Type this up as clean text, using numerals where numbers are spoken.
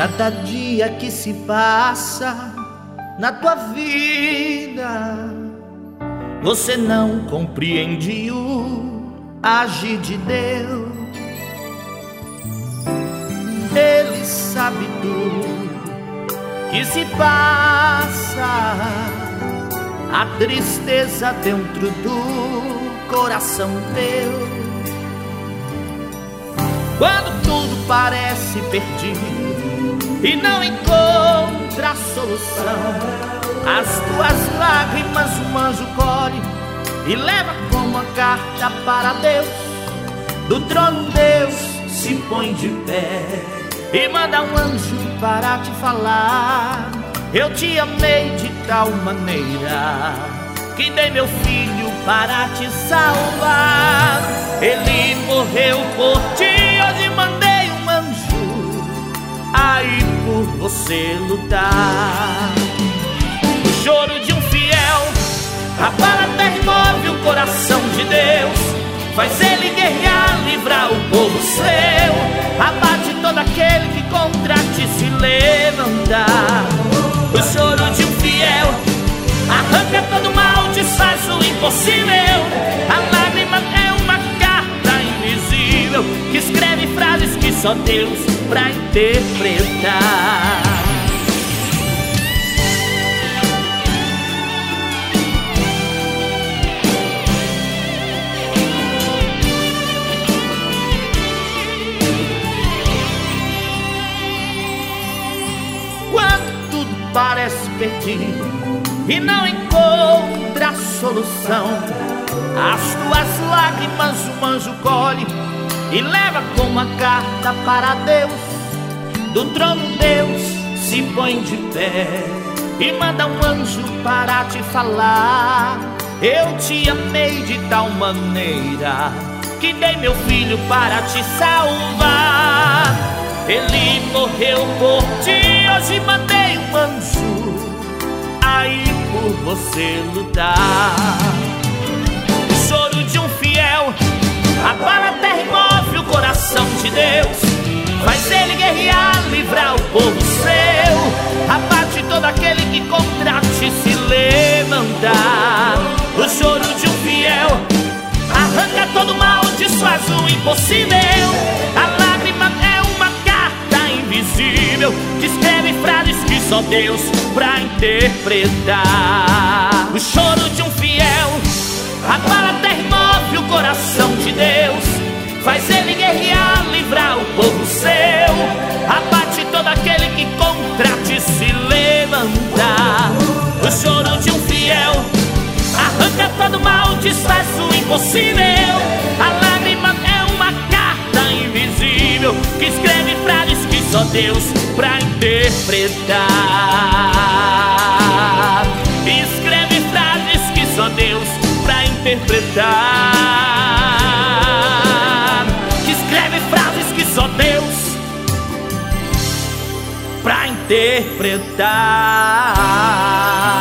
Cada dia que se passa na tua vida, você não compreende o agir de Deus. Ele sabe tudo que se passa, a tristeza dentro do coração teu. Quando tudo parece perdido e não encontra solução, as tuas lágrimas um anjo colhe e leva como uma carta para Deus. Do trono Deus se põe de pé e manda um anjo para te falar: eu te amei de tal maneira que dei meu filho para te salvar. Ele morreu por ti, hoje mandei um anjo aí por você lutar. O choro de um fiel abala até remove o coração de Deus, faz ele guerrear, livrar o povo seu, abate todo aquele que contra ti se levantar. O choro de um fiel arranca todo mal, desfaz o impossível. A lágrima é uma carta invisível que escreve frases que só Deus pra interpretar. Quando tudo parece perdido e não encontra solução, as tuas lágrimas um anjo colhe e leva como uma carta para Deus. Do trono Deus se põe de pé e manda um anjo para te falar: eu te amei de tal maneira que dei meu filho para te salvar. Ele morreu por ti, hoje mandei um anjo aí por você lutar. O choro de um fiel abala até remove o coração de Deus, faz ele guerrear, livrar o povo seu, abate todo aquele que contra ti se levantar. O choro de um fiel arranca todo mal, desfaz o impossível. A lágrima é uma carta invisível que escreve frases que só Deus pra interpretar. O choro de um fiel abala até remove o coração de Deus, faz ele guerrear, livrar o povo seu, abate todo aquele que contra ti se levantar. O choro de um fiel arranca todo mal, desfaz o impossível. A lágrima é uma carta invisível que escreve frases que só Deus pra interpretar. Escreve frases que só Deus pra interpretar. Escreve frases que só Deus pra interpretar.